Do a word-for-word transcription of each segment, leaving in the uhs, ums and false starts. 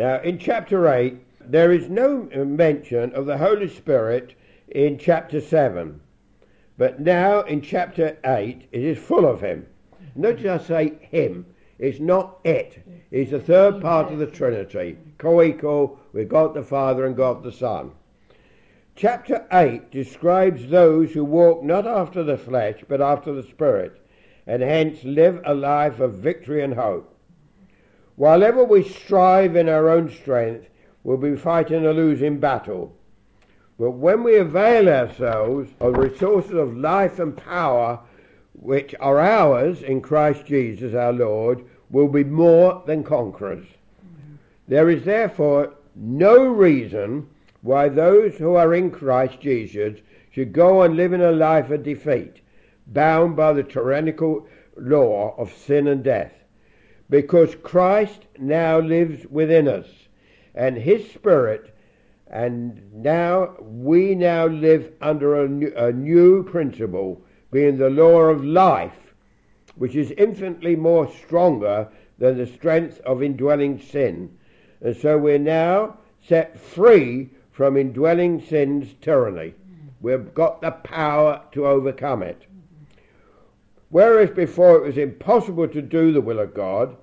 Now, in chapter eight, there is no mention of the Holy Spirit in chapter seven. But now, in chapter eight, it is full of him. Notice I say him. It's not it. It's the third part of the Trinity, co-equal with God the Father and God the Son. Chapter eight describes those who walk not after the flesh, but after the Spirit, and hence live a life of victory and hope. While ever we strive in our own strength, we'll be fighting a losing battle. But when we avail ourselves of the resources of life and power which are ours in Christ Jesus our Lord, will be more than conquerors. Mm-hmm. There is therefore no reason why those who are in Christ Jesus should go on living a life of defeat, bound by the tyrannical law of sin and death, because Christ now lives within us, and his Spirit, and now we now live under a new, a new principle, being the law of life, which is infinitely more stronger than the strength of indwelling sin. And so we're now set free from indwelling sin's tyranny. We've got the power to overcome it. Whereas before it was impossible to do the will of God,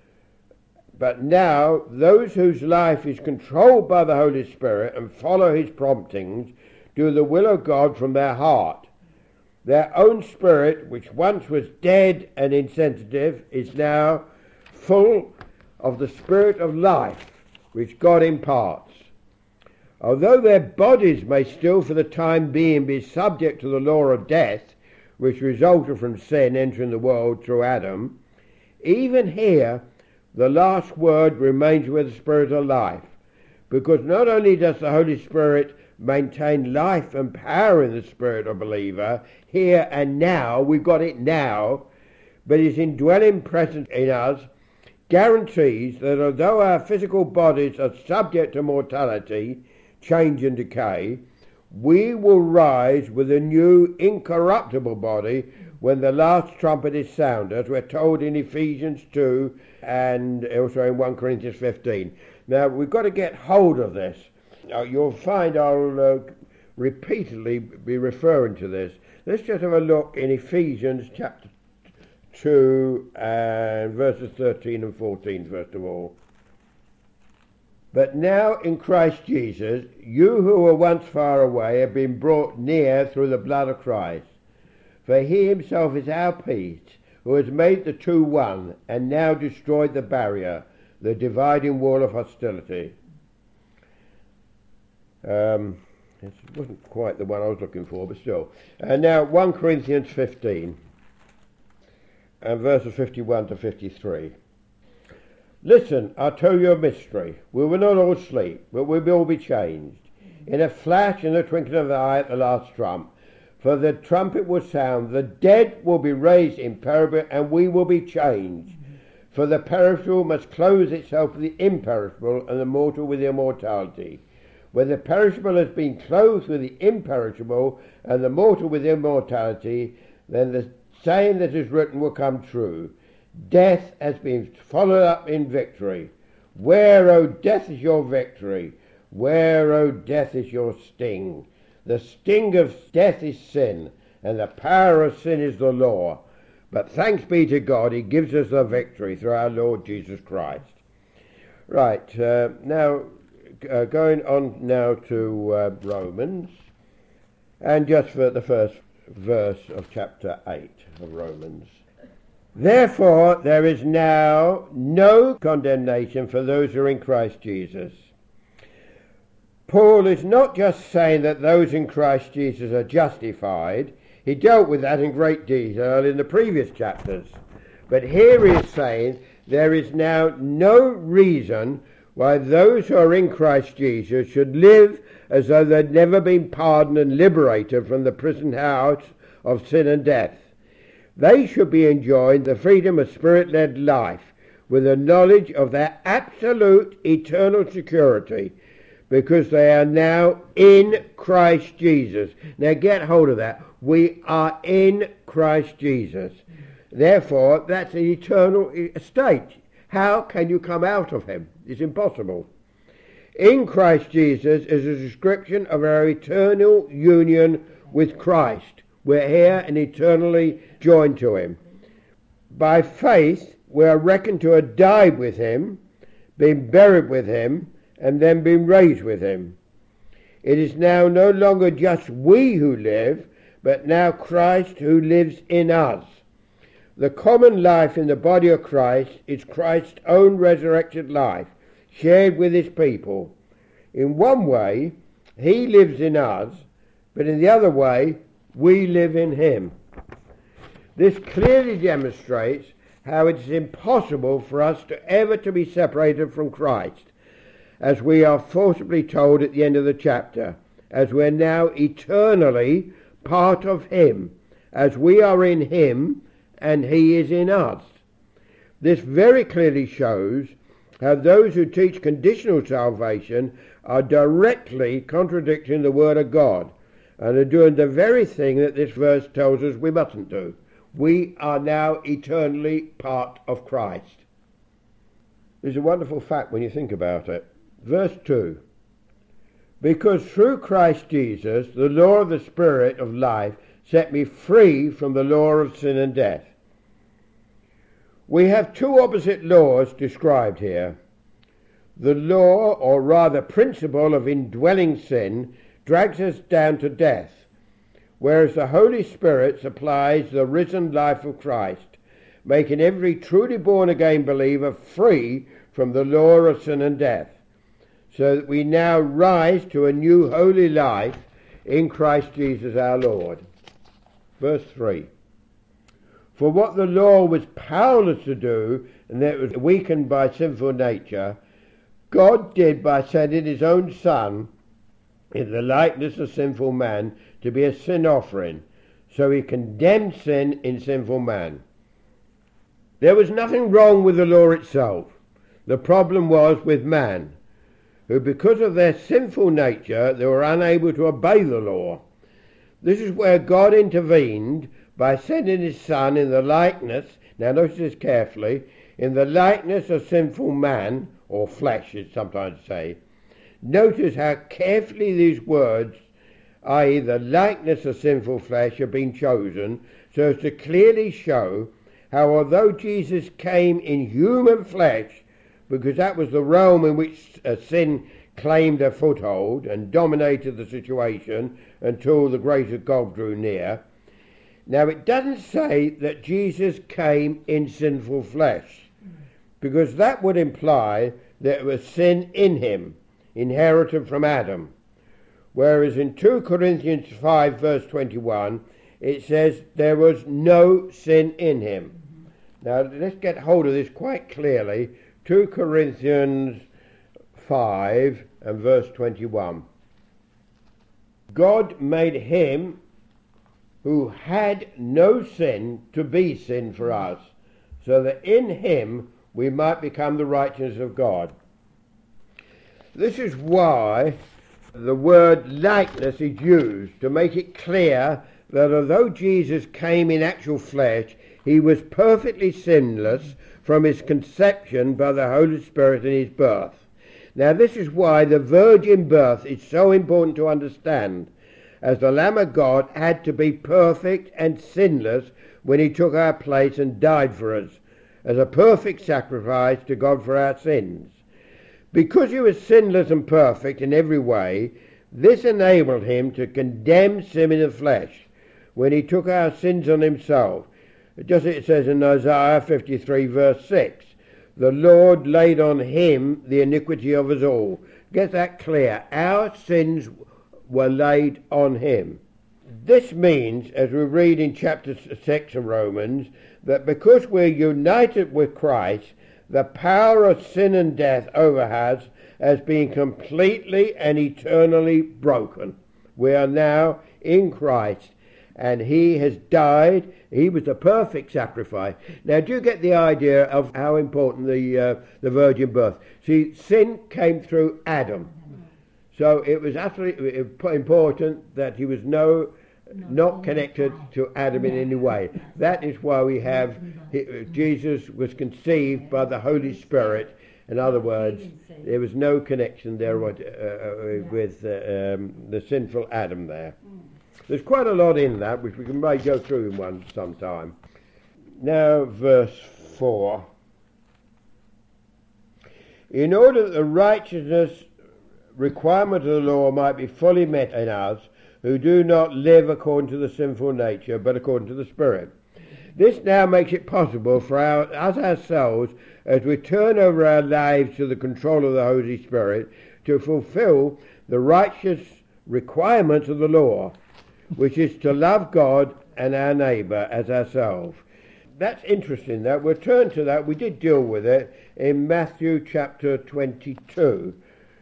but now those whose life is controlled by the Holy Spirit and follow his promptings do the will of God from their heart. Their own spirit, which once was dead and insensitive, is now full of the spirit of life, which God imparts. Although their bodies may still for the time being be subject to the law of death, which resulted from sin entering the world through Adam, even here the last word remains with the Spirit of life, because not only does the Holy Spirit maintain life and power in the spirit of believer, here and now, we've got it now, but his indwelling presence in us guarantees that although our physical bodies are subject to mortality, change and decay, we will rise with a new incorruptible body when the last trumpet is sounded, as we're told in Ephesians two and also in First Corinthians fifteen. Now, we've got to get hold of this. Now, you'll find I'll uh, repeatedly be referring to this. Let's just have a look in Ephesians chapter two and verses thirteen and fourteen, first of all. But now in Christ Jesus, you who were once far away have been brought near through the blood of Christ. For he himself is our peace, who has made the two one, and now destroyed the barrier, the dividing wall of hostility. Um, it wasn't quite the one I was looking for, but still. And now First Corinthians fifteen, and verses fifty-one to fifty-three. Listen, I'll tell you a mystery. We will not all sleep, but we will all be changed. In a flash, in the twinkling of the eye at the last trump. For the trumpet will sound, the dead will be raised imperishable, and we will be changed. For the perishable must clothe itself with the imperishable, and the mortal with immortality. When the perishable has been clothed with the imperishable, and the mortal with immortality, then the saying that is written will come true. Death has been followed up in victory. Where, O death, is your victory? Where, O death, is your sting? The sting of death is sin, and the power of sin is the law. But thanks be to God, he gives us the victory through our Lord Jesus Christ. Right, uh, now uh, going on now to uh, Romans, and just for the first verse of chapter eight of Romans. Therefore there is now no condemnation for those who are in Christ Jesus. Paul is not just saying that those in Christ Jesus are justified. He dealt with that in great detail in the previous chapters. But here he is saying there is now no reason why those who are in Christ Jesus should live as though they'd never been pardoned and liberated from the prison house of sin and death. They should be enjoying the freedom of spirit-led life with the knowledge of their absolute eternal security, because they are now in Christ Jesus. Now get hold of that. We are in Christ Jesus. Therefore, that's an eternal state. How can you come out of him? It's impossible. In Christ Jesus is a description of our eternal union with Christ. We're here and eternally joined to him. By faith, we are reckoned to have died with him, been buried with him, and then been raised with him. It is now no longer just we who live, but now Christ who lives in us. The common life in the body of Christ is Christ's own resurrected life, shared with his people. In one way, he lives in us, but in the other way, we live in him. This clearly demonstrates how it is impossible for us to ever to be separated from Christ, as we are forcibly told at the end of the chapter, as we're now eternally part of him, as we are in him and he is in us. This very clearly shows how those who teach conditional salvation are directly contradicting the word of God and are doing the very thing that this verse tells us we mustn't do. We are now eternally part of Christ. It's a wonderful fact when you think about it. Verse two. Because through Christ Jesus, the law of the Spirit of life set me free from the law of sin and death. We have two opposite laws described here. The law, or rather principle, of indwelling sin drags us down to death, whereas the Holy Spirit supplies the risen life of Christ, making every truly born-again believer free from the law of sin and death, so that we now rise to a new holy life in Christ Jesus our Lord. Verse three. For what the law was powerless to do, and that was weakened by sinful nature, God did by sending his own Son in the likeness of sinful man to be a sin offering, so he condemned sin in sinful man. There was nothing wrong with the law itself. The problem was with man, who because of their sinful nature they were unable to obey the law. This is where God intervened by sending his Son in the likeness, now notice this carefully, in the likeness of sinful man, or flesh it's sometimes say. Notice how carefully these words, that is the likeness of sinful flesh, have been chosen so as to clearly show how although Jesus came in human flesh, because that was the realm in which uh, sin claimed a foothold and dominated the situation until the grace of God drew near. Now it doesn't say that Jesus came in sinful flesh, because that would imply that there was sin in him, inherited from Adam. Whereas in two Corinthians five verse twenty-one it says there was no sin in him. Now let's get hold of this quite clearly. two Corinthians five and verse twenty-one. God made him who had no sin to be sin for us, so that in him we might become the righteousness of God. This is why the word likeness is used, to make it clear that although Jesus came in actual flesh, he was perfectly sinless from his conception by the Holy Spirit and his birth. Now this is why the virgin birth is so important to understand, as the Lamb of God had to be perfect and sinless when he took our place and died for us, as a perfect sacrifice to God for our sins. Because he was sinless and perfect in every way, this enabled him to condemn sin in the flesh when he took our sins on himself. Just as it says in Isaiah fifty-three verse six, the Lord laid on him the iniquity of us all. Get that clear. Our sins were laid on him. This means, as we read in chapter six of Romans, that because we're united with Christ, the power of sin and death over us has been completely and eternally broken. We are now in Christ, and he has died. He was the perfect sacrifice. Now, do you get the idea of how important the uh, the virgin birth? See, sin came through Adam. So it was absolutely important that he was no, not connected to Adam in any way. That is why we have, he, Jesus was conceived by the Holy Spirit In other words, there was no connection there with, uh, uh, with uh, um, the sinful Adam there. There's quite a lot in that, which we can may go through in one sometime. Now, verse four. In order that the righteousness requirement of the law might be fully met in us, who do not live according to the sinful nature, but according to the Spirit. This now makes it possible for our, us ourselves, as we turn over our lives to the control of the Holy Spirit, to fulfill the righteous requirements of the law, which is to love God and our neighbour as ourselves. That's interesting, that. We'll turn to that. We did deal with it in Matthew chapter twenty-two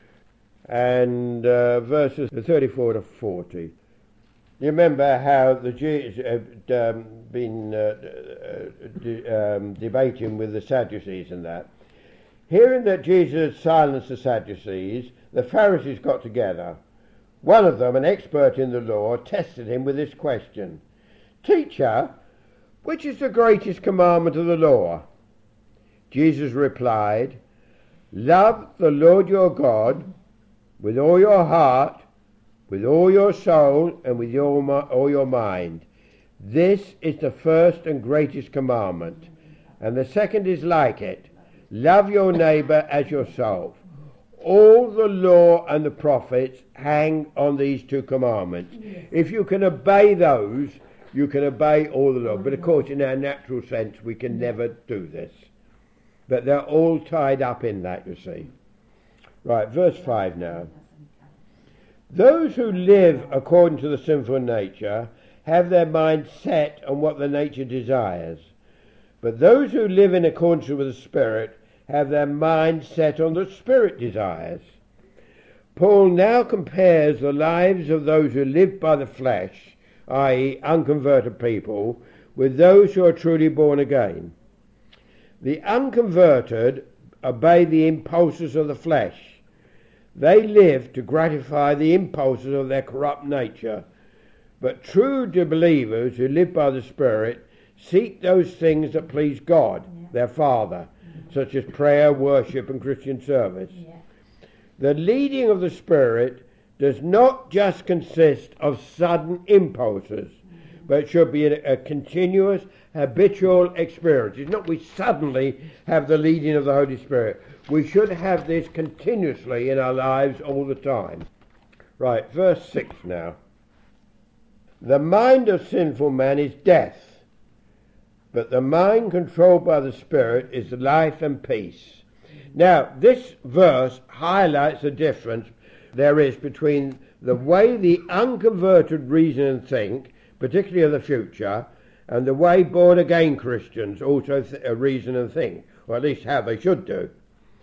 and uh, verses thirty-four to forty. You remember how the Jews had um, been uh, uh, de- um, debating with the Sadducees and that. Hearing that Jesus had silenced the Sadducees, the Pharisees got together. One of them, an expert in the law, tested him with this question: Teacher, which is the greatest commandment of the law? Jesus replied, Love the Lord your God with all your heart, with all your soul, and with your, all your mind. This is the first and greatest commandment. And the second is like it. Love your neighbour as yourself. All the law and the prophets hang on these two commandments. If you can obey those, you can obey all the law. But of course, in our natural sense, we can never do this. But they're all tied up in that, you see. Right, verse five now. Those who live according to the sinful nature have their mind set on what the nature desires. But those who live in accordance with the Spirit have their mind set on the Spirit desires. Paul now compares the lives of those who live by the flesh, that is unconverted people, with those who are truly born again. The unconverted obey the impulses of the flesh. They live to gratify the impulses of their corrupt nature. But true believers who live by the Spirit seek those things that please God, yeah. their Father, mm-hmm. such as prayer, worship, and Christian service. Yeah. The leading of the Spirit does not just consist of sudden impulses, mm-hmm. but it should be a, a continuous, habitual experience. It's not we suddenly have the leading of the Holy Spirit. We should have this continuously in our lives all the time. Right, verse six now. The mind of sinful man is death, but the mind controlled by the Spirit is life and peace. Now, this verse highlights the difference there is between the way the unconverted reason and think, particularly of the future, and the way born-again Christians also th- reason and think, or at least how they should do.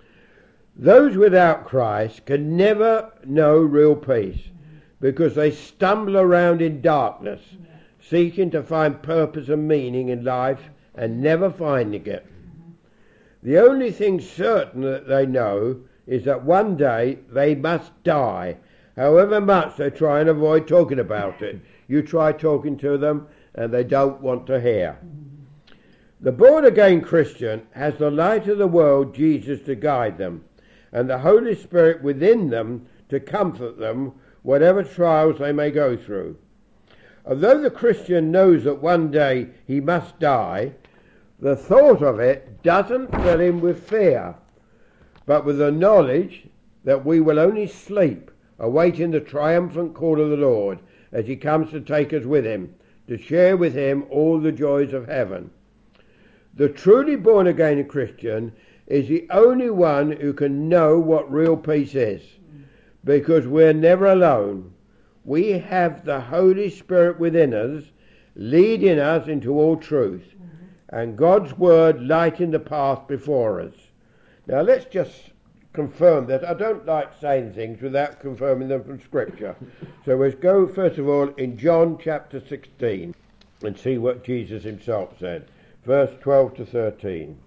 Those without Christ can never know real peace, because they stumble around in darkness, seeking to find purpose and meaning in life and never finding it. The only thing certain that they know is that one day they must die, however much they try and avoid talking about it. You try talking to them and they don't want to hear. The born-again Christian has the light of the world, Jesus, to guide them, and the Holy Spirit within them to comfort them whatever trials they may go through. Although the Christian knows that one day he must die, the thought of it doesn't fill him with fear, but with the knowledge that we will only sleep, awaiting the triumphant call of the Lord as he comes to take us with him, to share with him all the joys of heaven. The truly born-again Christian is the only one who can know what real peace is, because we're never alone. We have the Holy Spirit within us, leading us into all truth, mm-hmm. and God's Word lighting the path before us. Now let's just confirm that. I don't like saying things without confirming them from Scripture. So let's go first of all in John chapter sixteen and see what Jesus himself said. Verse twelve to thirteen.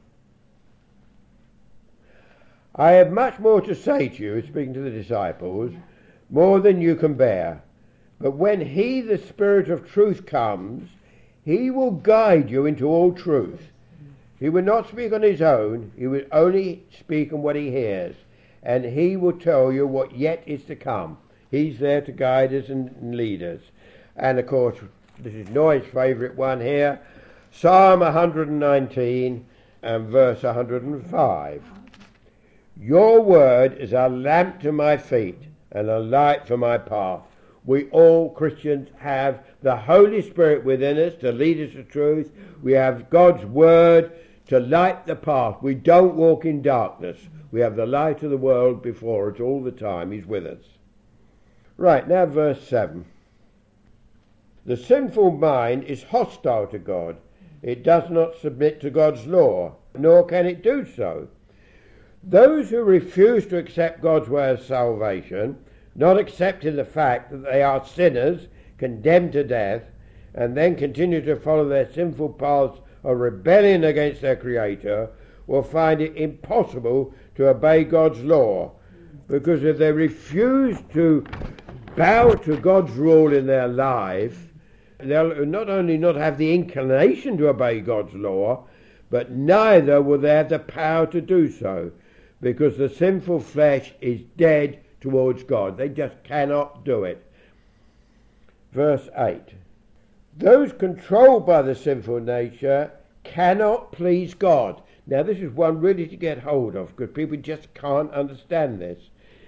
I have much more to say to you, speaking to the disciples, more than you can bear. But when he, the Spirit of truth, comes, he will guide you into all truth. He will not speak on his own. He will only speak on what he hears. And he will tell you what yet is to come. He's there to guide us and lead us. And of course, this is Noy's favourite one here. Psalm one nineteen and verse one hundred five. Your word is a lamp to my feet and a light for my path. We all Christians have the Holy Spirit within us to lead us to truth. We have God's word to light the path. We don't walk in darkness. We have the light of the world before us all the time. He's with us. Right, now verse seven. The sinful mind is hostile to God. It does not submit to God's law, nor can it do so. Those who refuse to accept God's way of salvation, not accepting the fact that they are sinners condemned to death, and then continue to follow their sinful paths of rebellion against their Creator, will find it impossible to obey God's law, because if they refuse to bow to God's rule in their life, they'll not only not have the inclination to obey God's law, but neither will they have the power to do so, because the sinful flesh is dead towards God. They just cannot do it. Verse eight. Those controlled by the sinful nature cannot please God. Now this is one really to get hold of, because people just can't understand this.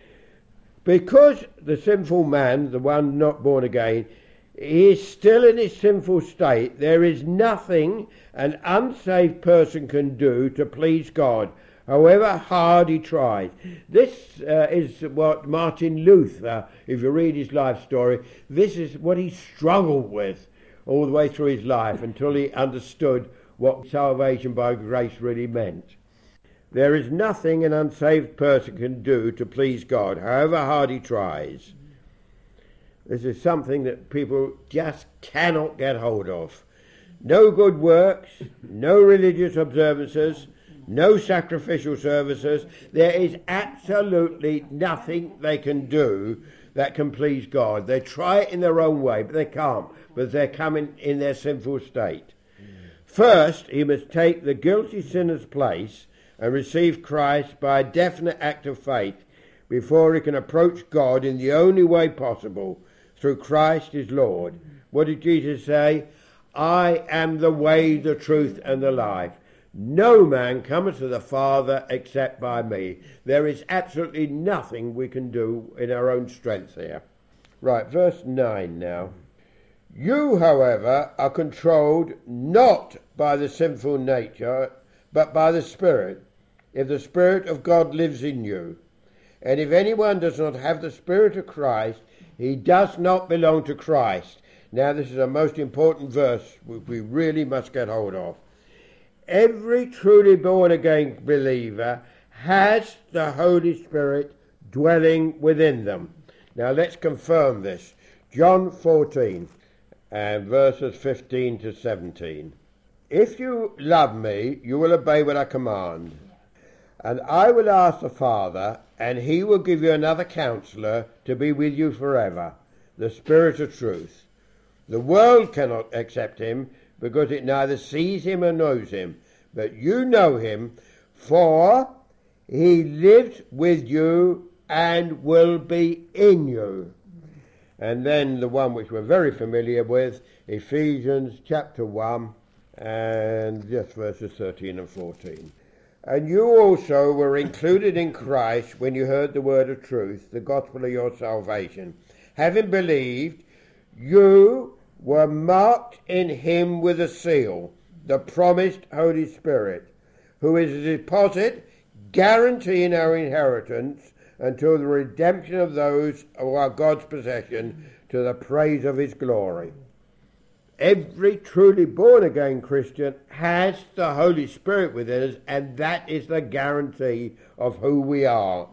Because the sinful man, the one not born again, he is still in his sinful state, there is nothing an unsaved person can do to please God, however hard he tries. This uh, is what Martin Luther, if you read his life story, this is what he struggled with all the way through his life until he understood what salvation by grace really meant. There is nothing an unsaved person can do to please God, however hard he tries. This is something that people just cannot get hold of. No good works, no religious observances, no sacrificial services. There is absolutely nothing they can do that can please God. They try it in their own way, but they can't, because they're coming in their sinful state. First, he must take the guilty sinner's place and receive Christ by a definite act of faith before he can approach God in the only way possible, through Christ his Lord. What did Jesus say? I am the way, the truth, and the life. No man cometh to the Father except by me. There is absolutely nothing we can do in our own strength here. Right, verse nine now. You, however, are controlled not by the sinful nature, but by the Spirit, if the Spirit of God lives in you. And if anyone does not have the Spirit of Christ, he does not belong to Christ. Now this is a most important verse which we really must get hold of. Every truly born-again believer has the Holy Spirit dwelling within them. Now let's confirm this. John fourteen and verses fifteen to seventeen. If you love me, you will obey what I command. And I will ask the Father, and he will give you another counselor to be with you forever, the Spirit of truth. The world cannot accept him, because it neither sees him or knows him. But you know him, for he lives with you and will be in you. And then the one which we're very familiar with, Ephesians chapter one, and just verses thirteen and fourteen. And you also were included in Christ when you heard the word of truth, the gospel of your salvation. Having believed, you were marked in him with a seal, the promised Holy Spirit, who is a deposit guaranteeing our inheritance until the redemption of those who are God's possession, to the praise of his glory. Every truly born-again Christian has the Holy Spirit within us, and that is the guarantee of who we are.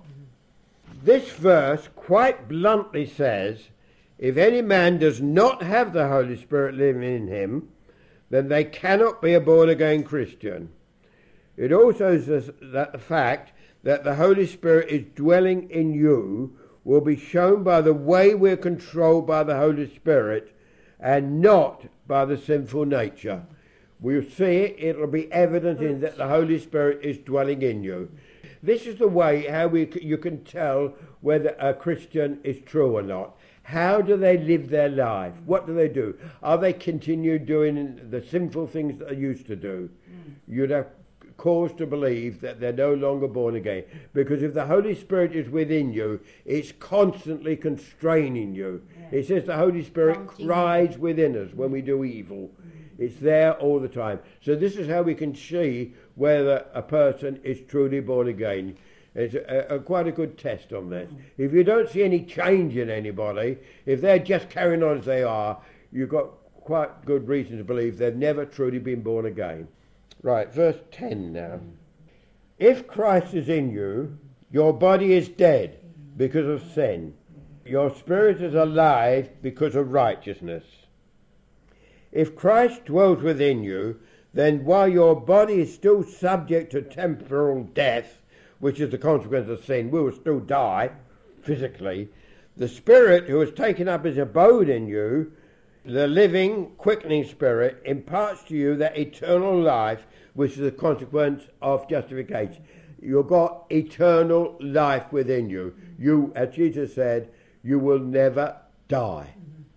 This verse quite bluntly says, if any man does not have the Holy Spirit living in him, then they cannot be a born-again Christian. It also says that the fact that the Holy Spirit is dwelling in you will be shown by the way we're controlled by the Holy Spirit and not by the sinful nature. We'll see it, it'll be evident in that the Holy Spirit is dwelling in you. This is the way how we you can tell whether a Christian is true or not. How do they live their life? What do they do? Are they continue doing the sinful things that they used to do? You'd have cause to believe that they're no longer born again. Because if the Holy Spirit is within you, it's constantly constraining you. Yeah. It says the Holy Spirit Continue. cries within us when we do evil. It's there all the time. So this is how we can see whether a person is truly born again. It's a, a, quite a good test on this. If you don't see any change in anybody, if they're just carrying on as they are, you've got quite good reason to believe they've never truly been born again. Right, verse ten now. If Christ is in you, your body is dead because of sin. Your spirit is alive because of righteousness. If Christ dwells within you, then while your body is still subject to temporal death, which is the consequence of sin, we will still die physically, the Spirit who has taken up his abode in you, the living, quickening Spirit, imparts to you that eternal life, which is the consequence of justification. You've got eternal life within you. You, as Jesus said, you will never die.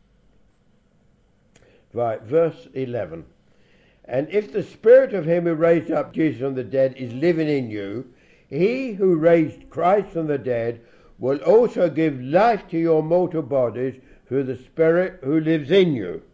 Right, verse eleven. And if the Spirit of him who raised up Jesus from the dead is living in you, he who raised Christ from the dead will also give life to your mortal bodies through the Spirit who lives in you.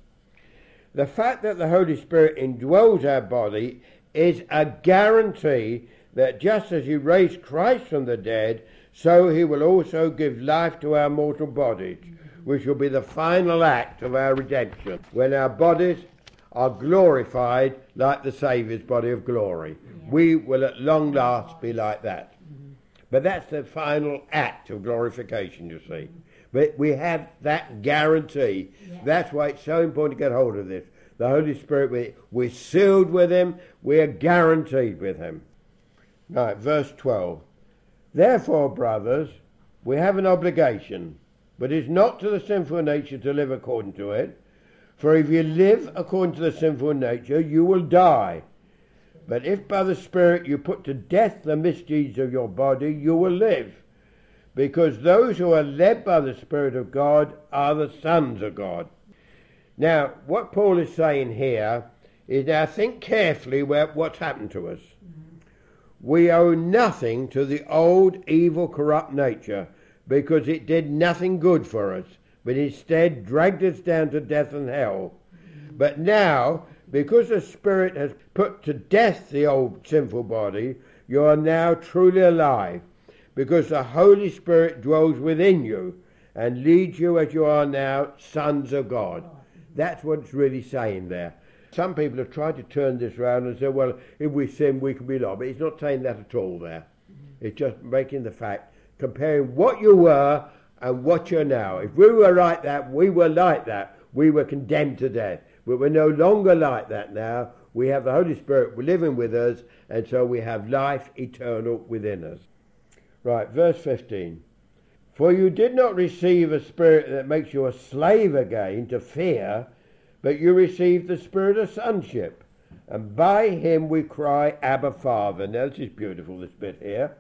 The fact that the Holy Spirit indwells our body is a guarantee that just as he raised Christ from the dead, so he will also give life to our mortal bodies, which will be the final act of our redemption, when our bodies are glorified like the Saviour's body of glory. Yeah. We will at long last be like that. Mm-hmm. But that's the final act of glorification, you see. Mm-hmm. But we have that guarantee. Yeah. That's why it's so important to get hold of this. The Holy Spirit, we, we're sealed with him, we're guaranteed with him. Right, verse twelve. Therefore, brothers, we have an obligation, but it's not to the sinful nature to live according to it. For if you live according to the sinful nature, you will die. But if by the Spirit you put to death the misdeeds of your body, you will live. Because those who are led by the Spirit of God are the sons of God. Now, what Paul is saying here is, now think carefully where, what's happened to us. Mm-hmm. We owe nothing to the old, evil, corrupt nature, because it did nothing good for us, but instead dragged us down to death and hell. Mm-hmm. But now, because the Spirit has put to death the old sinful body, you are now truly alive, because the Holy Spirit dwells within you and leads you as you are now sons of God. That's what it's really saying there. Some people have tried to turn this around and say, well, if we sin, we can be lost. But it's not saying that at all there. It's just making the fact, comparing what you were and what you're now. If we were like that, we were like that. We were condemned to death. But we're no longer like that now. We have the Holy Spirit living with us, and so we have life eternal within us. Right, verse fifteen. For you did not receive a spirit that makes you a slave again to fear, but you received the spirit of sonship, and by him we cry, Abba, Father. Now this is beautiful, this bit here.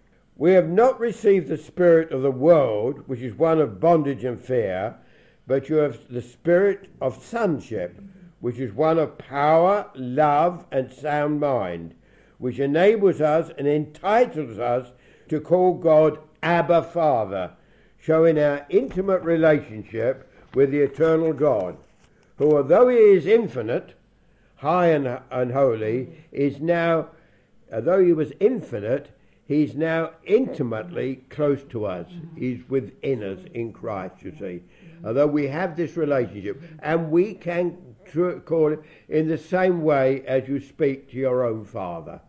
We have not received the spirit of the world, which is one of bondage and fear, but you have the spirit of sonship, which is one of power, love, and sound mind, which enables us and entitles us to call God Abba, Father, showing our intimate relationship with the eternal God, who, although he is infinite, high and, and holy, is now, although he was infinite, he's now intimately close to us. He's within us in Christ, you see. Although we have this relationship, and we can tr- call it in the same way as you speak to your own Father.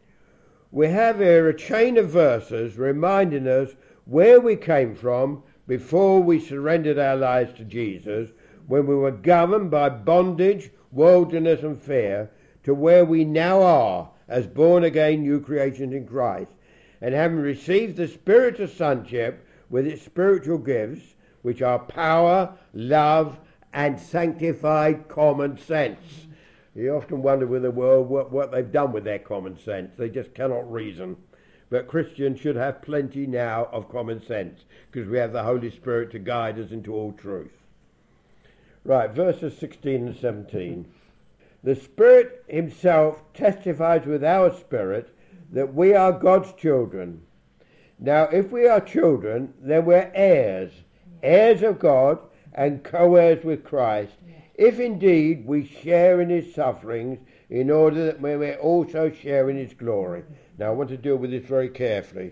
We have here a chain of verses reminding us where we came from before we surrendered our lives to Jesus, when we were governed by bondage, worldliness and fear, to where we now are as born-again new creations in Christ, and having received the spirit of sonship with its spiritual gifts, which are power, love and sanctified common sense. You often wonder with the world what, what they've done with their common sense. They just cannot reason. But Christians should have plenty now of common sense, because we have the Holy Spirit to guide us into all truth. Right, verses sixteen and seventeen. The Spirit himself testifies with our spirit that we are God's children. Now, if we are children, then we're heirs, heirs of God and co-heirs with Christ, if indeed we share in his sufferings, in order that we may also share in his glory. Now, I want to deal with this very carefully.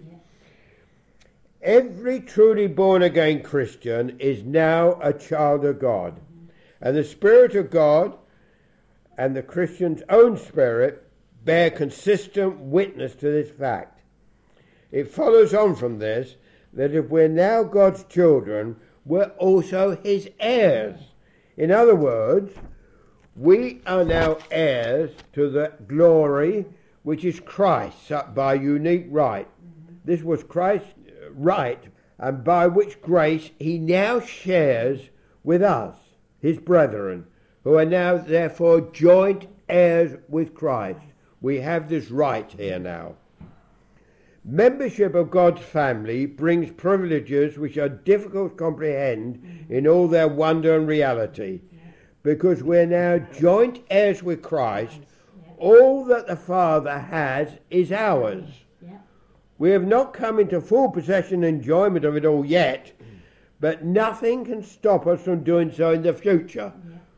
Every truly born-again Christian is now a child of God. And the Spirit of God and the Christian's own spirit bear consistent witness to this fact. It follows on from this that if we're now God's children, we're also his heirs. In other words, we are now heirs to the glory which is Christ's by unique right. This was Christ's right, and by which grace he now shares with us, his brethren, who are now therefore joint heirs with Christ. We have this right here now. Membership of God's family brings privileges which are difficult to comprehend in all their wonder and reality. Because we're now joint heirs with Christ, all that the Father has is ours. We have not come into full possession and enjoyment of it all yet, but nothing can stop us from doing so in the future.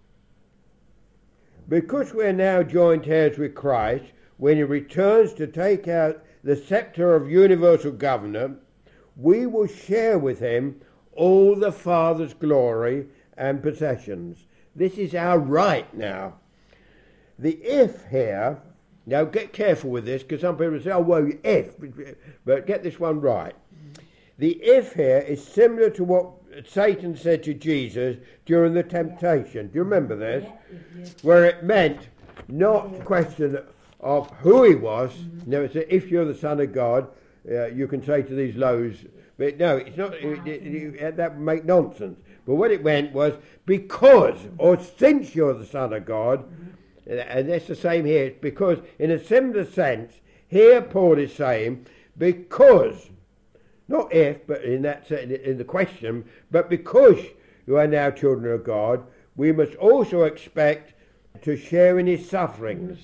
Because we're now joint heirs with Christ, when he returns to take out the scepter of universal government, we will share with him all the Father's glory and possessions. This is our right now. The if here, now get careful with this, because some people say, oh, well, if, but get this one right. The if here is similar to what Satan said to Jesus during the temptation. Do you remember this? Where it meant not a question of who he was. No, it's a, if you're the Son of God, uh, you can say to these loaves. But no, it's not. It, it, it, that would make nonsense. But what it meant was because, or since you're the Son of God, and that's the same here. It's because, in a similar sense, here Paul is saying, because, not if, but in that in the question, but because you are now children of God, we must also expect to share in his sufferings.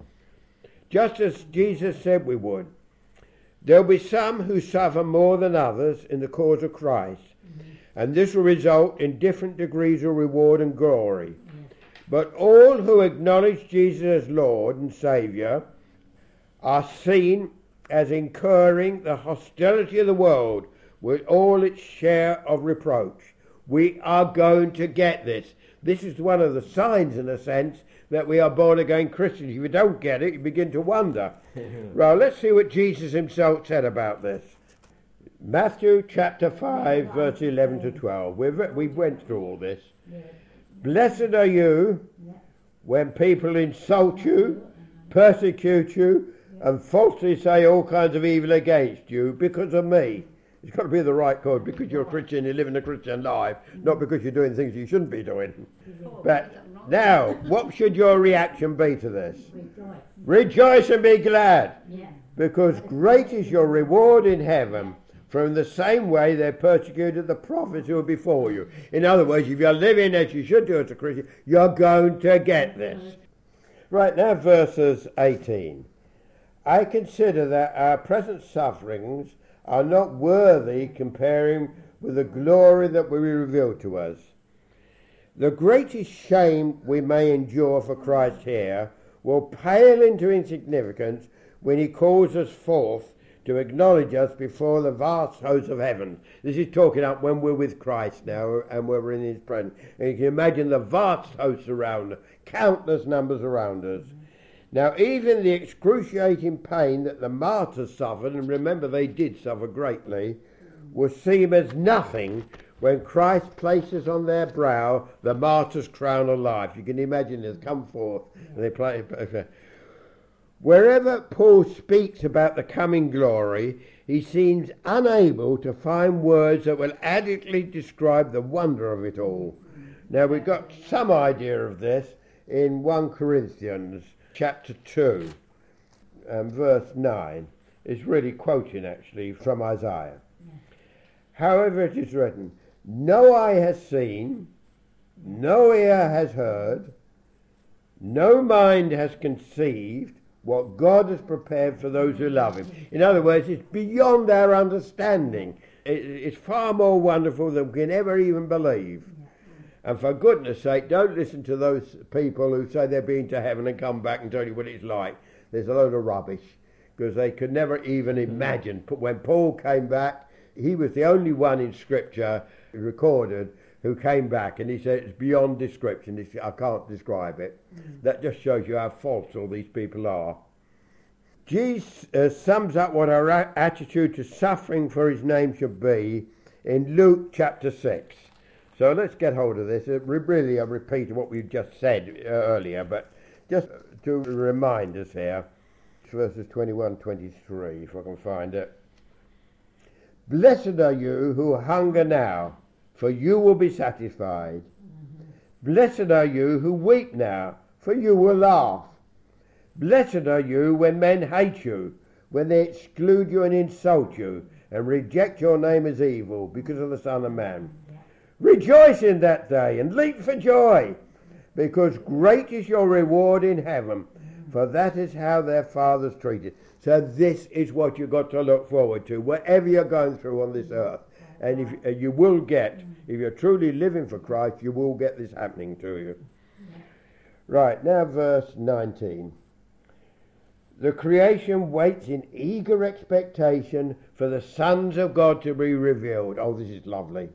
Just as Jesus said we would. There'll be some who suffer more than others in the cause of Christ, mm-hmm. and this will result in different degrees of reward and glory. Mm-hmm. But all who acknowledge Jesus as Lord and Saviour are seen as incurring the hostility of the world with all its share of reproach. We are going to get this. This is one of the signs, in a sense, that we are born-again Christians. If you don't get it, you begin to wonder. Right, let's see what Jesus himself said about this. Matthew chapter five, verse eleven to twelve. We've, we went through all this. Blessed are you when people insult you, persecute you, and falsely say all kinds of evil against you because of me. It's got to be the right code, because you're a Christian, you're living a Christian life, not because you're doing things you shouldn't be doing. But now, what should your reaction be to this? Rejoice, Rejoice and be glad, yeah. because great is your reward in heaven. From the same way they persecuted the prophets who were before you. In other words, if you're living as you should do as a Christian, you're going to get this. Right, now verses eighteen. I consider that our present sufferings are not worthy comparing with the glory that will be revealed to us. The greatest shame we may endure for Christ here will pale into insignificance when he calls us forth to acknowledge us before the vast hosts of heaven. This is talking up when we're with Christ now and we're in his presence. And you can imagine the vast hosts around us, countless numbers around us. Now, even the excruciating pain that the martyrs suffered, and remember they did suffer greatly, will seem as nothing when Christ places on their brow the martyr's crown of life. You can imagine it come forth. And they play. Wherever Paul speaks about the coming glory, he seems unable to find words that will adequately describe the wonder of it all. Now, we've got some idea of this in First Corinthians chapter two and verse nine. It's really quoting actually from Isaiah. Yeah. However it is written, no eye has seen, no ear has heard, no mind has conceived what God has prepared for those who love him. In other words, it's beyond our understanding. It, it's far more wonderful than we can ever even believe. And for goodness sake, don't listen to those people who say they've been to heaven and come back and tell you what it's like. There's a load of rubbish, because they could never even imagine. When Paul came back, he was the only one in Scripture recorded who came back, and he said it's beyond description. He said, I can't describe it. Mm. That just shows you how false all these people are. Jesus uh, sums up what our a- attitude to suffering for his name should be in Luke chapter six. So let's get hold of this. It really a repeat of what we've just said uh, earlier, but just to remind us here, verses twenty-one, twenty-three, if I can find it. Blessed are you who hunger now, for you will be satisfied. Mm-hmm. Blessed are you who weep now, for you will laugh. Blessed are you when men hate you, when they exclude you and insult you, and reject your name as evil because of the Son of Man. Yeah. Rejoice in that day and leap for joy, because great is your reward in heaven, mm-hmm. for that is how their fathers treated. So this is what you've got to look forward to, whatever you're going through on this earth. And if uh, you will get, if you're truly living for Christ, you will get this happening to you. Right, now verse nineteen. The creation waits in eager expectation for the sons of God to be revealed. Oh, this is lovely.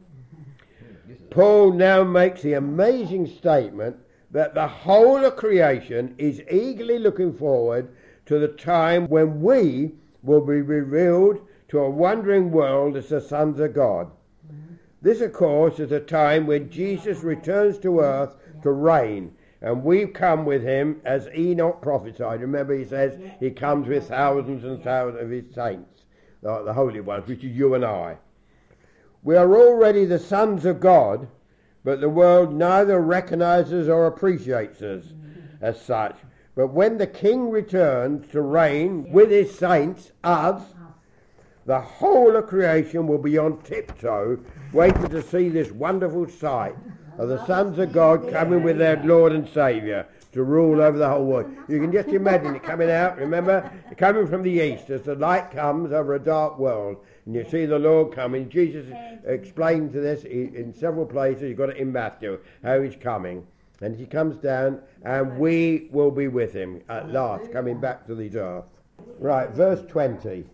Paul now makes the amazing statement that the whole of creation is eagerly looking forward to the time when we will be revealed to a wondering world as the sons of God. Mm-hmm. This, of course, is a time when Jesus returns to earth to reign, and we come with him as Enoch prophesied. Remember, he says he comes with thousands and thousands of his saints, the, the holy ones, which is you and I. We are already the sons of God, but the world neither recognizes or appreciates us mm-hmm. as such. But when the King returns to reign with his saints, us, the whole of creation will be on tiptoe, waiting to see this wonderful sight of the sons of God coming with their Lord and Saviour to rule over the whole world. You can just imagine it coming out, remember, coming from the east as the light comes over a dark world. And you see the Lord coming. Jesus explained to this in several places. You've got it in Matthew, how he's coming. And he comes down, and we will be with him at last, coming back to this earth. Right, verse twenty.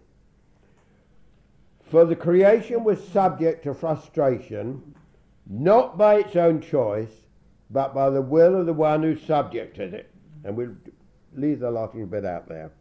For the creation was subject to frustration, not by its own choice, but by the will of the one who subjected it. And we'll leave the last little bit out there.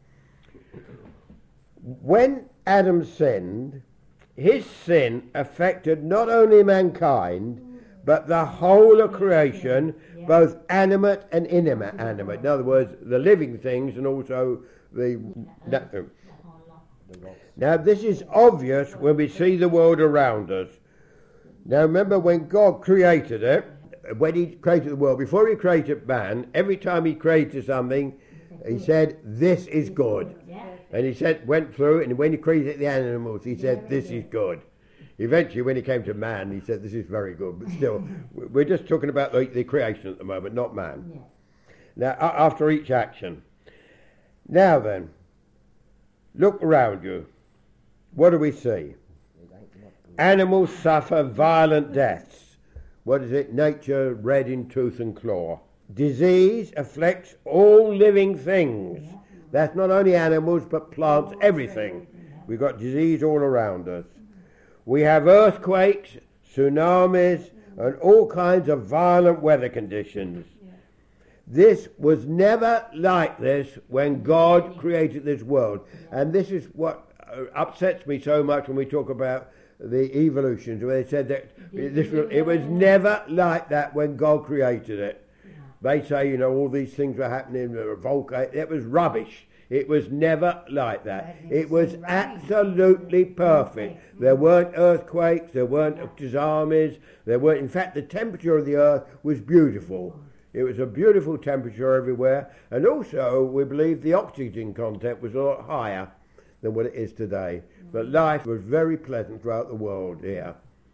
When Adam sinned, his sin affected not only mankind, but the whole of creation, yeah. both animate and inanimate. In other words, the living things and also the... Na- now this is obvious when we see the world around us. Now remember, when God created it, when he created the world, before he created man, every time he created something, he said, this is good. And he said, went through, and when he created the animals, he said, this is good. Eventually, when he came to man, he said, this is very good. But still, we're just talking about the, the creation at the moment, not man. Yeah. Now, after each action. Now then, look around you. What do we see? Animals suffer violent deaths. What is it? Nature red in tooth and claw. Disease afflicts all living things. That's not only animals, but plants, everything. We've got disease all around us. We have earthquakes, tsunamis, and all kinds of violent weather conditions. This was never like this when God created this world. And this is what upsets me so much when we talk about the evolutions, where they said that this was, it was never like that when God created it. They say, you know, all these things were happening, the volcano. It was rubbish. It was never like that. It was absolutely perfect. There weren't earthquakes, there weren't tsunamis, there weren't, in fact, the temperature of the earth was beautiful. It was a beautiful temperature everywhere, and also we believe the oxygen content was a lot higher than what it is today. Mm. But life was very pleasant throughout the world here.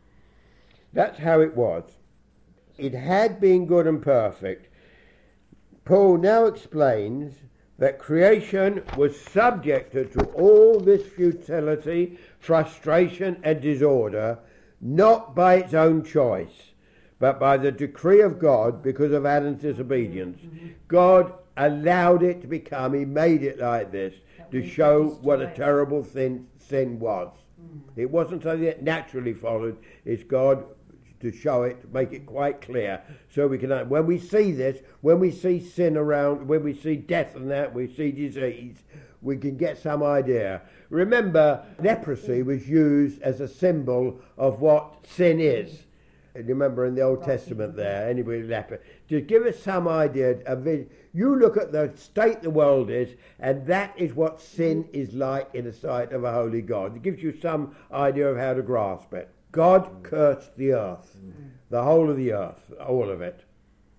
That's how it was. It had been good and perfect. Paul now explains that creation was subjected to all this futility, frustration and disorder, not by its own choice, but by the decree of God because of Adam's disobedience. Mm-hmm. God allowed it to become, he made it like this, that to show what a terrible sin, sin was. Mm. It wasn't something that naturally followed, it's God to show it, to make it quite clear, so we can, when we see this, when we see sin around, when we see death and that, we see disease, we can get some idea. Remember, leprosy was used as a symbol of what sin is. Remember in the Old Testament there, anybody leper, to give us some idea of it. You look at the state the world is, and that is what sin is like in the sight of a holy God. It gives you some idea of how to grasp it. God cursed the earth, the whole of the earth, all of it.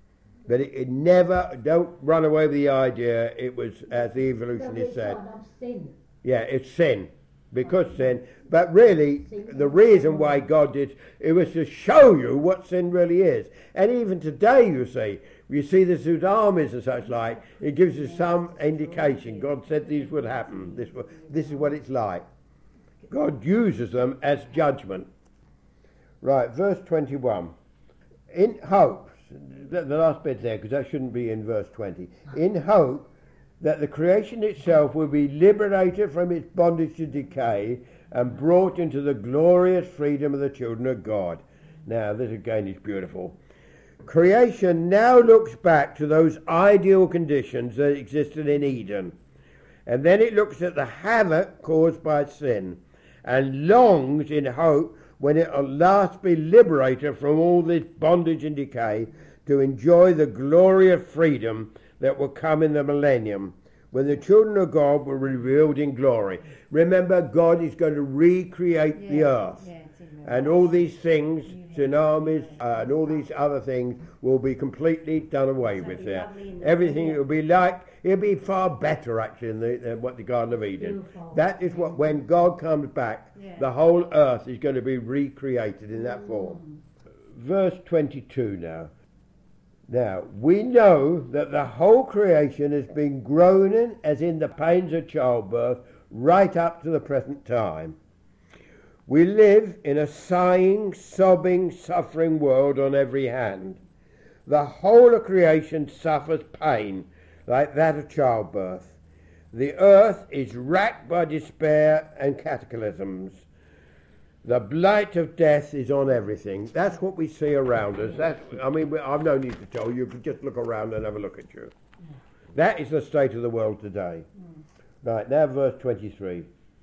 But it, it never, don't run away with the idea, it was, as the evolutionist said. Sin. Yeah, it's sin. Because sin, but really the reason why God did it was to show you what sin really is. And even today, you see, you see this with armies and such like, it gives you some indication. God said these would happen. This this is what it's like. God uses them as judgment. Right, verse twenty-one. In hope, the, the last bit there, because that shouldn't be in verse twenty. In hope that the creation itself will be liberated from its bondage to decay and brought into the glorious freedom of the children of God. Now, this again is beautiful. Creation now looks back to those ideal conditions that existed in Eden, and then it looks at the havoc caused by sin and longs in hope when it will last be liberated from all this bondage and decay to enjoy the glory of freedom that will come in the millennium, when the children of God were revealed in glory. Remember, God is going to recreate yeah, the earth. Yeah, and all these things, tsunamis uh, and all these other things, will be completely done away so with there. Everything will be like, it'll be far better actually than, the, than what the Garden of Eden. Beautiful. That is what, when God comes back, yeah. the whole earth is going to be recreated in that form. Mm. Verse twenty-two now. Now, we know that the whole creation has been groaning as in the pains of childbirth right up to the present time. We live in a sighing, sobbing, suffering world on every hand. The whole of creation suffers pain like that of childbirth. The earth is racked by despair and cataclysms. The blight of death is on everything. That's what we see around us. That's, I mean, I've no need to tell you. You can just look around and have a look at you. That is the state of the world today. Right, now verse twenty-three.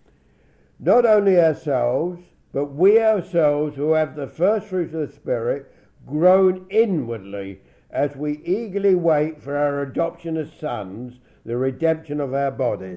Not only ourselves, but we ourselves who have the first fruits of the Spirit groan inwardly as we eagerly wait for our adoption as sons, the redemption of our bodies.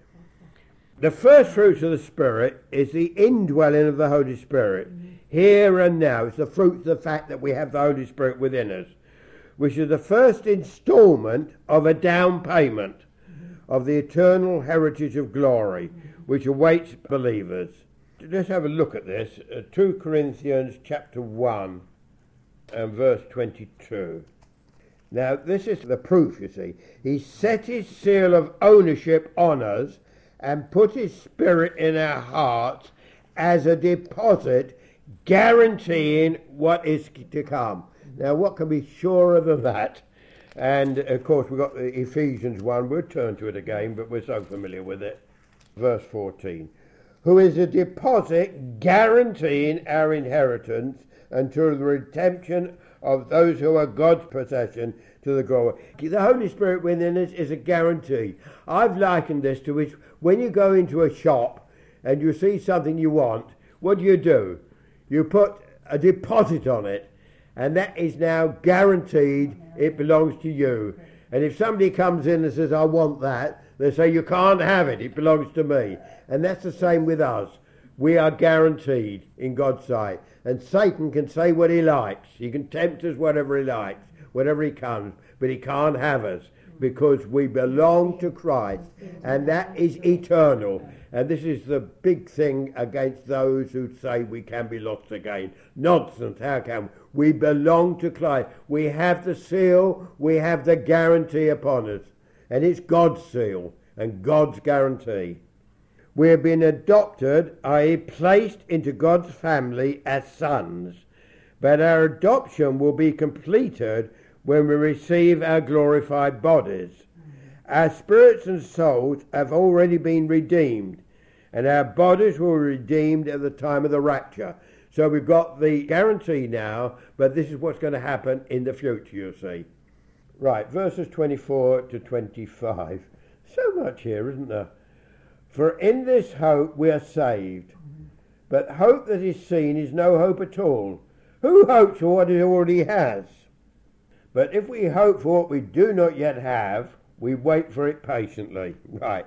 The first fruits of the Spirit is the indwelling of the Holy Spirit. Mm-hmm. Here and now. It's the fruit of the fact that we have the Holy Spirit within us, which is the first instalment of a down payment mm-hmm. of the eternal heritage of glory, mm-hmm. which awaits believers. Let's have a look at this. Uh, two Corinthians chapter one and verse twenty-two. Now, this is the proof, you see. He set his seal of ownership on us and put his Spirit in our hearts as a deposit guaranteeing what is to come. Now, what can be surer than that? And, of course, we've got the Ephesians one. We'll turn to it again, but we're so familiar with it. Verse fourteen. Who is a deposit guaranteeing our inheritance until the redemption of those who are God's possession to the glory. The Holy Spirit within us is a guarantee. I've likened this to which when you go into a shop and you see something you want, what do you do? You put a deposit on it, and that is now guaranteed it belongs to you. And if somebody comes in and says, I want that, they say, you can't have it, it belongs to me. And that's the same with us. We are guaranteed in God's sight. And Satan can say what he likes. He can tempt us whatever he likes. whenever he comes, but he can't have us because we belong to Christ, and that is eternal. And this is the big thing against those who say we can be lost again. Nonsense, how can we? We belong to Christ. We have the seal, we have the guarantee upon us, and it's God's seal and God's guarantee. We have been adopted, that is placed into God's family as sons, but our adoption will be completed when we receive our glorified bodies. Our spirits and souls have already been redeemed, and our bodies will be redeemed at the time of the rapture. So we've got the guarantee now, but this is what's going to happen in the future, you see. Right, verses twenty-four to twenty-five. So much here, isn't there? For in this hope we are saved. But hope that is seen is no hope at all. Who hopes for what he already has? But if we hope for what we do not yet have, we wait for it patiently. Right.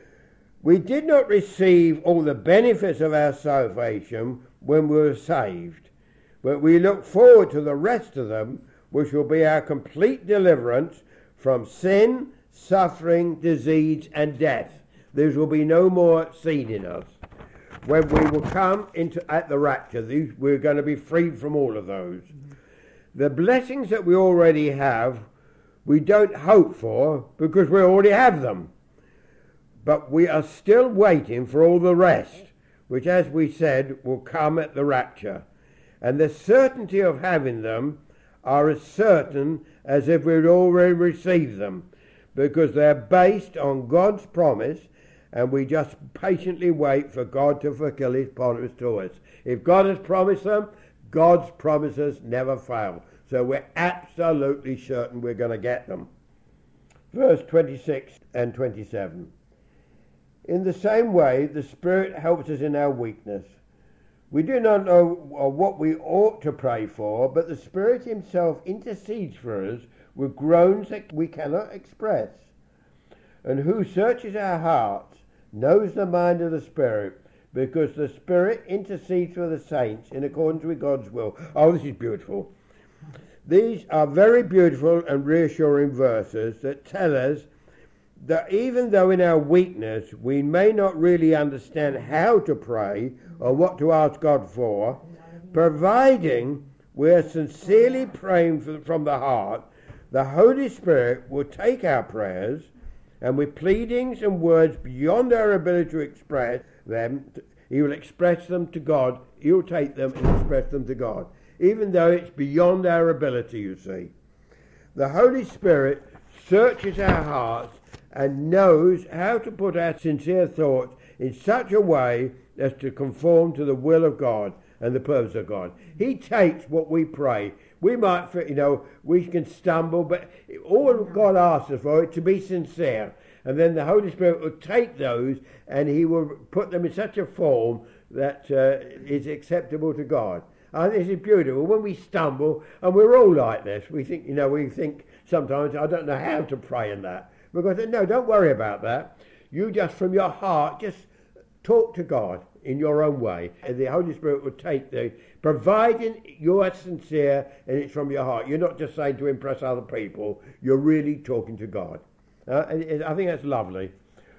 We did not receive all the benefits of our salvation when we were saved, but we look forward to the rest of them, which will be our complete deliverance from sin, suffering, disease, and death. There will be no more sin in us. When we will come into at the rapture, these, we're going to be freed from all of those. The blessings that we already have, we don't hope for because we already have them. But we are still waiting for all the rest, which, as we said, will come at the rapture. And the certainty of having them are as certain as if we'd already received them, because they're based on God's promise, and we just patiently wait for God to fulfill his promise to us. If God has promised them, God's promises never fail. So we're absolutely certain we're going to get them. Verse twenty-six and twenty-seven. In the same way, the Spirit helps us in our weakness. We do not know what we ought to pray for, but the Spirit himself intercedes for us with groans that we cannot express. And who searches our hearts knows the mind of the Spirit, because the Spirit intercedes for the saints in accordance with God's will. Oh, this is beautiful. These are very beautiful and reassuring verses that tell us that even though in our weakness we may not really understand how to pray or what to ask God for, providing we're sincerely praying from the heart, the Holy Spirit will take our prayers, and with pleadings and words beyond our ability to express them, he will express them to God. He'll take them and express them to God, even though it's beyond our ability, you see. The Holy Spirit searches our hearts and knows how to put our sincere thoughts in such a way as to conform to the will of God and the purpose of God. He takes what we pray. We might, you know, we can stumble, but all God asks us for is to be sincere. And then the Holy Spirit will take those and he will put them in such a form that uh, is acceptable to God. I think this is beautiful. When we stumble, and we're all like this, we think, you know, we think sometimes, I don't know how to pray in that. Because, no, don't worry about that. You just, from your heart, just talk to God in your own way. And the Holy Spirit will take the, providing you are sincere and it's from your heart. You're not just saying to impress other people. You're really talking to God. Uh, and I think that's lovely.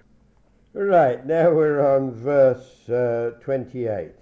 Right, now we're on verse uh, twenty-eight.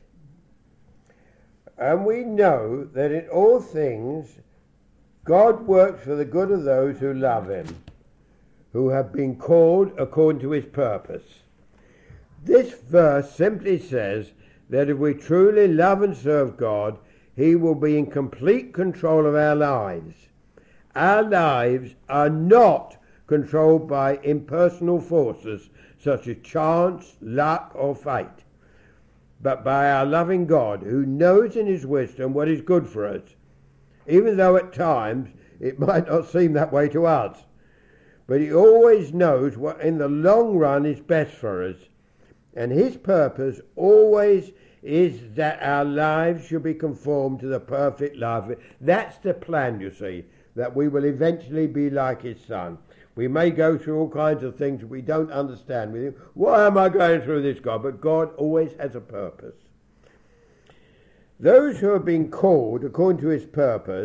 And we know that in all things God works for the good of those who love him, who have been called according to his purpose. This verse simply says that if we truly love and serve God, he will be in complete control of our lives. Our lives are not controlled by impersonal forces such as chance, luck, or fate, but by our loving God, who knows in his wisdom what is good for us, even though at times it might not seem that way to us. But he always knows what in the long run is best for us. And his purpose always is that our lives should be conformed to the perfect love. That's the plan, you see, that we will eventually be like his Son. We may go through all kinds of things we don't understand. We think, why am I going through this, God? But God always has a purpose. Those who have been called according to his purpose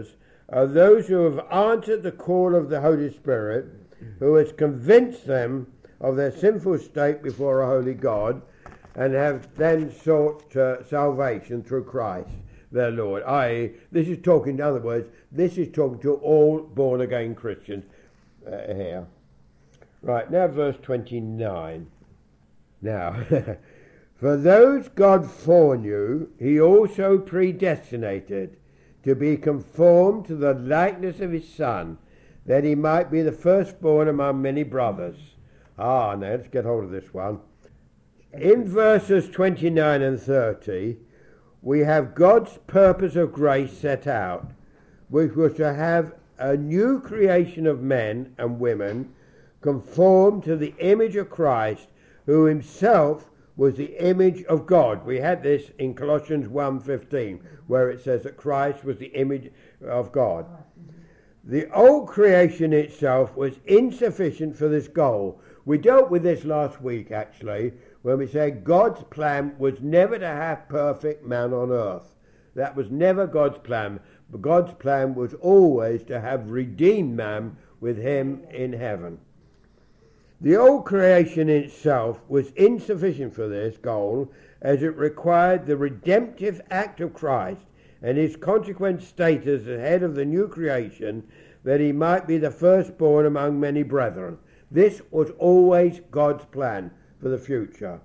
are those who have answered the call of the Holy Spirit, who has convinced them of their sinful state before a holy God, and have then sought uh, salvation through Christ their Lord. that is, this is talking, in other words, this is talking to all born-again Christians uh, here. Right, now verse twenty-nine. Now, for those God foreknew, he also predestinated to be conformed to the likeness of his Son, that he might be the firstborn among many brothers. Ah, now let's get hold of this one. In verses twenty-nine and thirty, we have God's purpose of grace set out, which was to have a new creation of men and women conformed to the image of Christ, who himself was the image of God. We had this in Colossians one fifteen, where it says that Christ was the image of God. The old creation itself was insufficient for this goal. We dealt with this last week, actually, when we said God's plan was never to have perfect man on earth. That was never God's plan. But God's plan was always to have redeemed man with him in heaven. The old creation itself was insufficient for this goal, as it required the redemptive act of Christ and his consequent status as head of the new creation, that he might be the firstborn among many brethren. This was always God's plan for the future.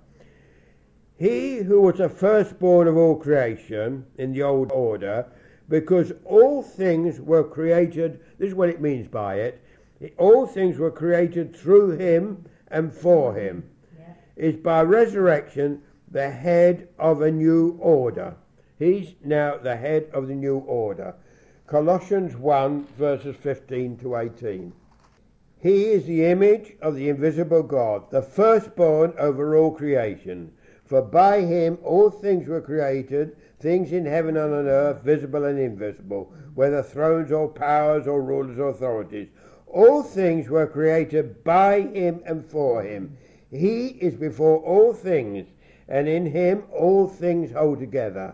He who was the firstborn of all creation in the old order, because all things were created, this is what it means by it, all things were created through him and for him, yeah. is by resurrection the head of a new order. He's now the head of the new order. Colossians one, verses fifteen to eighteen. He is the image of the invisible God, the firstborn over all creation. For by him all things were created, things in heaven and on earth, visible and invisible, whether thrones or powers or rulers or authorities. All things were created by him and for him. He is before all things, and in him all things hold together.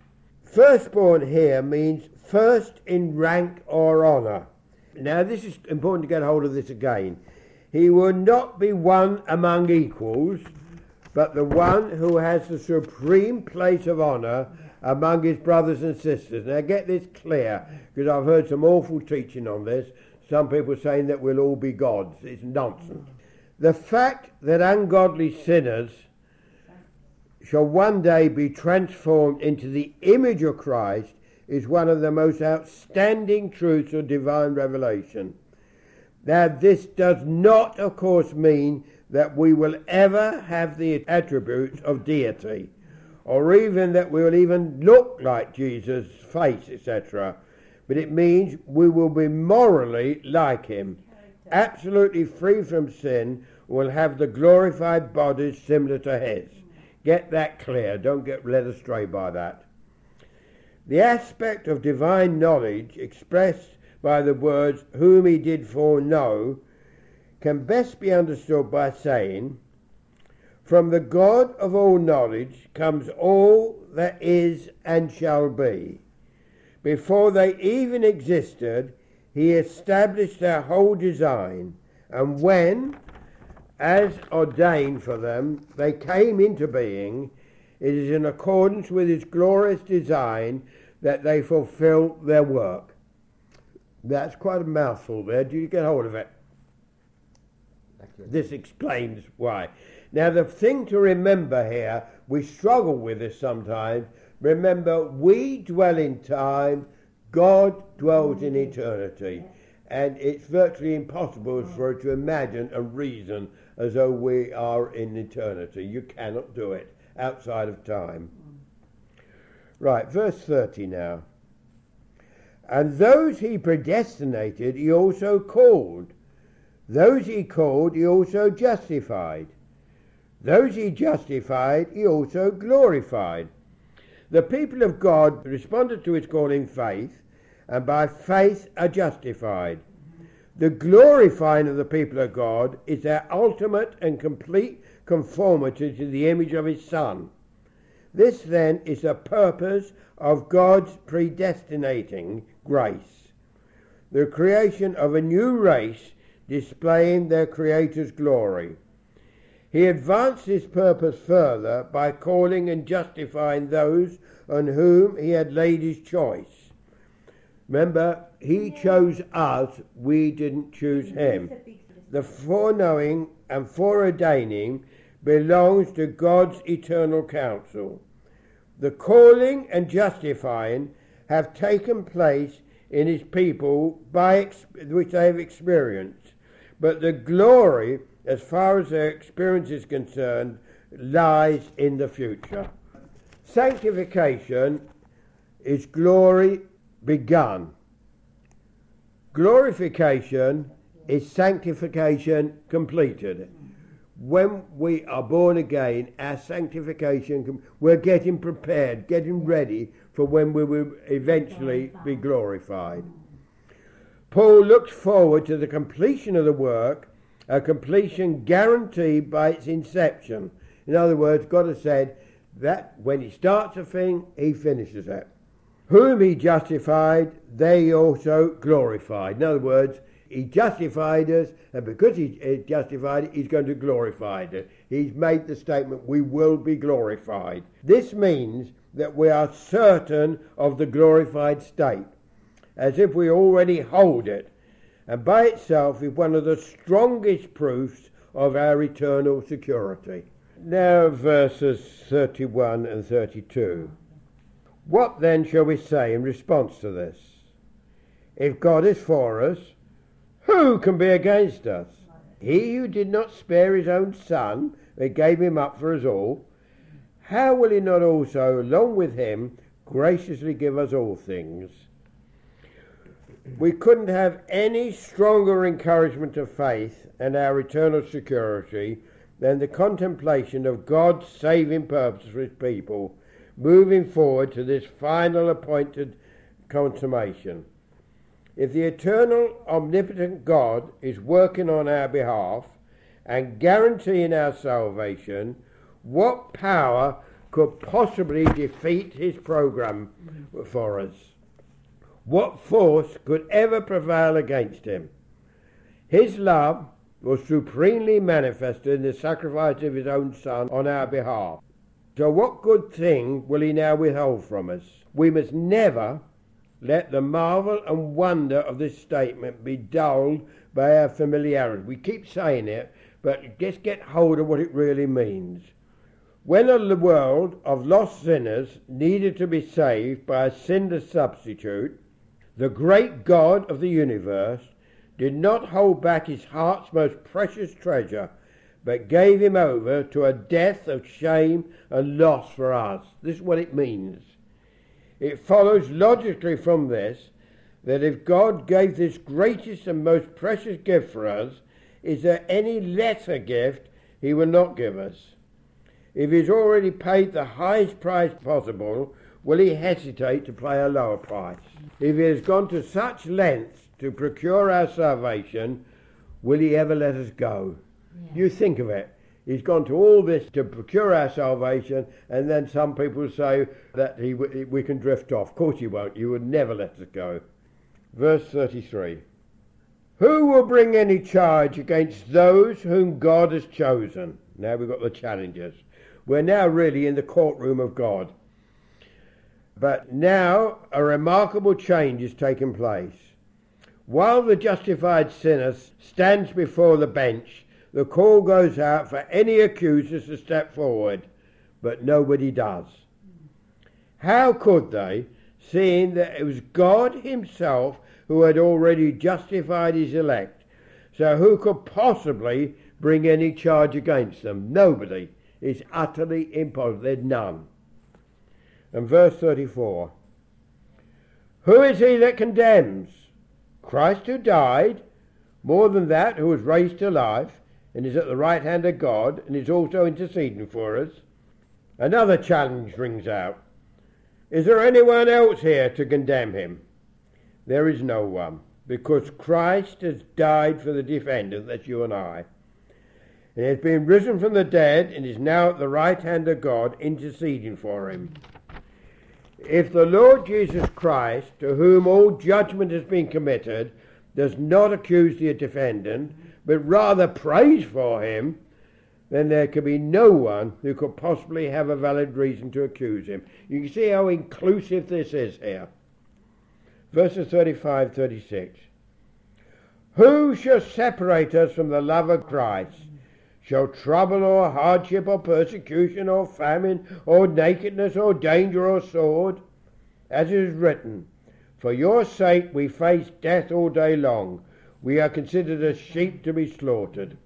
Firstborn here means first in rank or honour. Now this is important to get hold of this again. He will not be one among equals, but the one who has the supreme place of honour among his brothers and sisters. Now get this clear, because I've heard some awful teaching on this. Some people saying that we'll all be gods. It's nonsense. The fact that ungodly sinners shall one day be transformed into the image of Christ is one of the most outstanding truths of divine revelation. Now this does not, of course, mean that we will ever have the attributes of deity, or even that we will even look like Jesus' face, et cetera. But it means we will be morally like him, absolutely free from sin, will have the glorified bodies similar to his. Get that clear. Don't get led astray by that. The aspect of divine knowledge expressed by the words, whom he did foreknow, can best be understood by saying, from the God of all knowledge comes all that is and shall be. Before they even existed, he established their whole design, and when, as ordained for them, they came into being, it is in accordance with his glorious design that they fulfill their work. That's quite a mouthful there. Do you get hold of it? This explains why. Now the thing to remember here, we struggle with this sometimes. Remember, we dwell in time, God dwells in eternity. And it's virtually impossible for us to imagine and reason as though we are in eternity. You cannot do it outside of time. Right, verse thirty now. And those he predestinated, he also called. Those he called, he also justified. Those he justified, he also glorified. The people of God responded to his call in faith, and by faith are justified. The glorifying of the people of God is their ultimate and complete conformity to the image of his Son. This then is the purpose of God's predestinating grace. the creation of a new race displaying their Creator's glory. He advanced his purpose further by calling and justifying those on whom he had laid his choice. Remember, he chose us, we didn't choose him. The foreknowing and foreordaining belongs to God's eternal counsel. The calling and justifying have taken place in his people by ex- which they have experienced, but the glory, as far as their experience is concerned, lies in the future. Sanctification is glory begun. Glorification is sanctification completed. When we are born again, our sanctification, we're getting prepared, getting ready for when we will eventually be glorified. Paul looks forward to the completion of the work, a completion guaranteed by its inception. In other words, God has said that when he starts a thing, he finishes it. Whom he justified, they also glorified. In other words, he justified us, and because he justified it, he's going to glorify it. He's made the statement, we will be glorified. This means that we are certain of the glorified state, as if we already hold it, and by itself is one of the strongest proofs of our eternal security. Now verses thirty-one and thirty-two. What then shall we say in response to this? If God is for us, who can be against us? He who did not spare his own son, but gave him up for us all, how will he not also, along with him, graciously give us all things? We couldn't have any stronger encouragement of faith and our eternal security than the contemplation of God's saving purpose for his people, moving forward to this final appointed consummation. If the eternal, omnipotent God is working on our behalf and guaranteeing our salvation, what power could possibly defeat his program for us? What force could ever prevail against him? His love was supremely manifested in the sacrifice of his own Son on our behalf. So what good thing will he now withhold from us? We must never let the marvel and wonder of this statement be dulled by our familiarity. We keep saying it, but just get hold of what it really means. When a world of lost sinners needed to be saved by a sinless substitute, the great God of the universe did not hold back his heart's most precious treasure, but gave him over to a death of shame and loss for us. This is what it means. It follows logically from this that if God gave this greatest and most precious gift for us, is there any lesser gift he will not give us? If he's already paid the highest price possible, will he hesitate to pay a lower price? If he has gone to such lengths to procure our salvation, will he ever let us go? Yeah. You think of it. He's gone to all this to procure our salvation, and then some people say that he, we can drift off. Of course he won't. You would never let us go. Verse thirty-three. Who will bring any charge against those whom God has chosen? Now we've got the challenges. We're now really in the courtroom of God. But now a remarkable change has taken place. While the justified sinner stands before the bench, the call goes out for any accusers to step forward, but nobody does. How could they, seeing that it was God himself who had already justified his elect? So who could possibly bring any charge against them? Nobody. It's utterly impossible. There's none. And verse thirty-four. Who is he that condemns? Christ who died, more than that, who was raised to life, and is at the right hand of God, and is also interceding for us. Another challenge rings out. Is there anyone else here to condemn him? There is no one, because Christ has died for the defenders, that's you and I, and has been risen from the dead, and is now at the right hand of God, interceding for him. If the Lord Jesus Christ, to whom all judgment has been committed, does not accuse the defendant, but rather prays for him, then there could be no one who could possibly have a valid reason to accuse him. You can see how inclusive this is here. Verses thirty-five, thirty-six. Who shall separate us from the love of Christ? Shall trouble or hardship or persecution or famine or nakedness or danger or sword? As it is written, for your sake we face death all day long. We are considered as sheep to be slaughtered.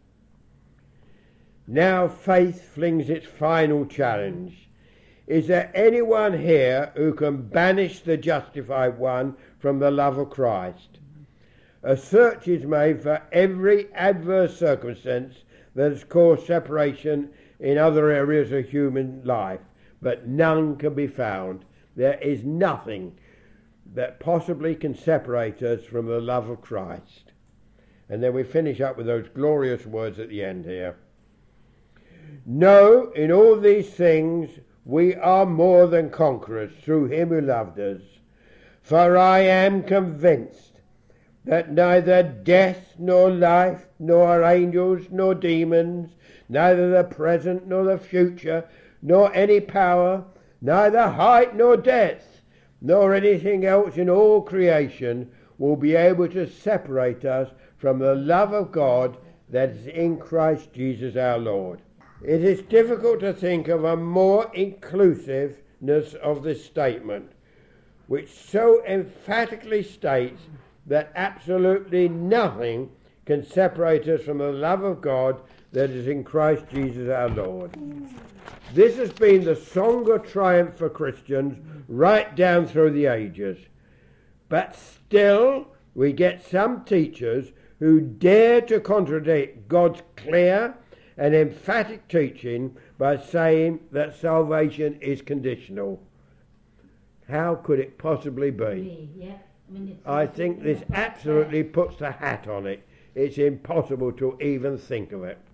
Now faith flings its final challenge. Is there anyone here who can banish the justified one from the love of Christ? A search is made for every adverse circumstance that has caused separation in other areas of human life, but none can be found. There is nothing that possibly can separate us from the love of Christ. And then we finish up with those glorious words at the end here. No, in all these things we are more than conquerors through him who loved us. For I am convinced that neither death nor life, nor angels nor demons, neither the present nor the future, nor any power, neither height nor depth, nor anything else in all creation will be able to separate us from the love of God that is in Christ Jesus our Lord. It is difficult to think of a more inclusiveness of this statement, which so emphatically states that absolutely nothing can separate us from the love of God that is in Christ Jesus our Lord. This has been the song of triumph for Christians right down through the ages. But still, we get some teachers who dare to contradict God's clear and emphatic teaching by saying that salvation is conditional. How could it possibly be? Yeah. I, mean, I think this absolutely puts the hat on it. It's impossible to even think of it.